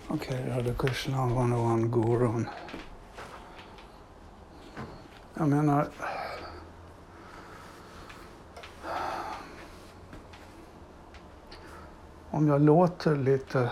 Okej, Radha Krishna 101 Gurun. Jag menar, om jag låter lite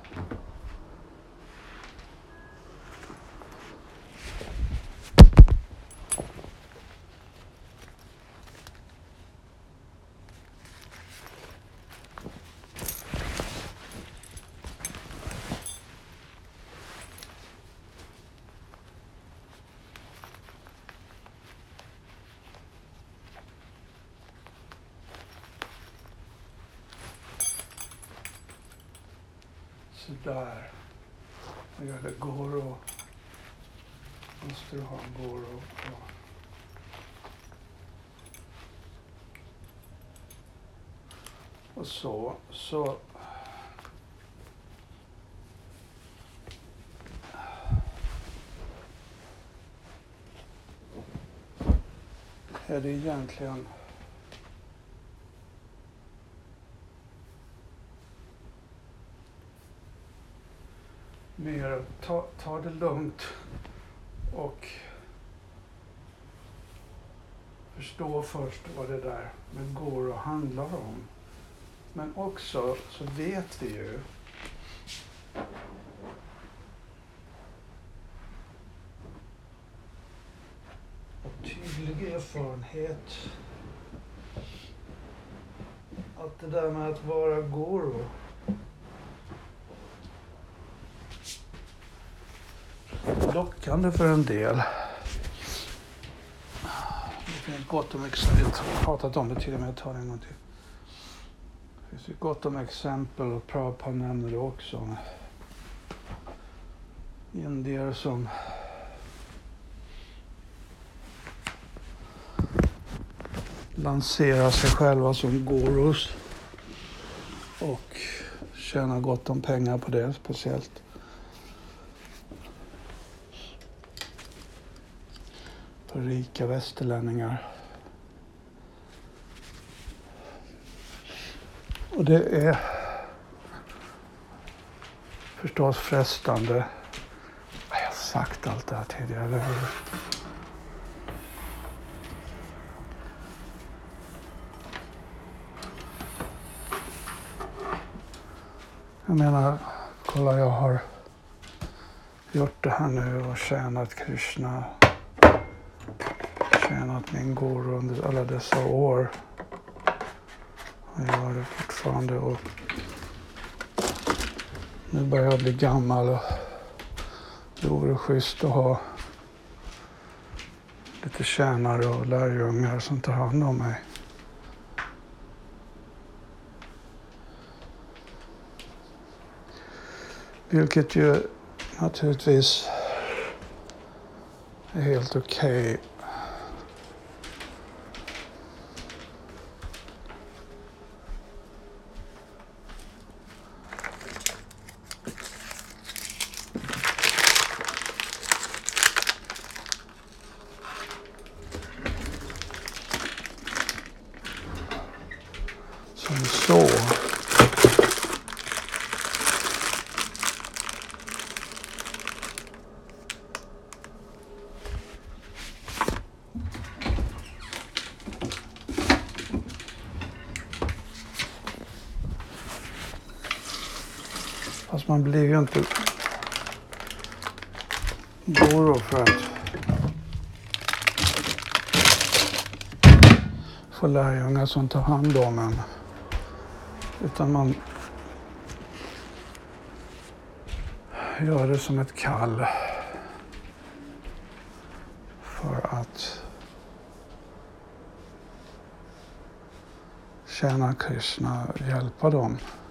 sådär. Vad gör det? Guru. Måste du ha en guru på. Och så är det egentligen mer ta det lugnt och förstå först vad det där med guru handlar om. Men också så vet vi ju av tydlig erfarenhet att det där med att vara guru är lockande för en del. Det finns gott om exempel, jag har pratat om det till och med, jag tar det en gång till. Det finns gott om exempel och Prabhupada nämner det också. Indier som lanserar sig själva som gurus och tjänar gott om pengar på det, speciellt. För rika västerlänningar. Och det är förstås frestande. Jag har sagt allt det här tidigare. Jag menar, kolla, jag har gjort det här nu och tjänat Krishna. Tjänat min guru under alla dessa år. Och jag gör det fortfarande och nu börjar jag bli gammal och det vore schysst att ha lite tjänare och lärjungar som tar hand om mig. Vilket ju naturligtvis är helt okej. Som så. Fast man blir ju inte guru för att få lärjungar som tar hand om en. Utan man gör det som ett kall för att tjäna Krishna, hjälpa dem.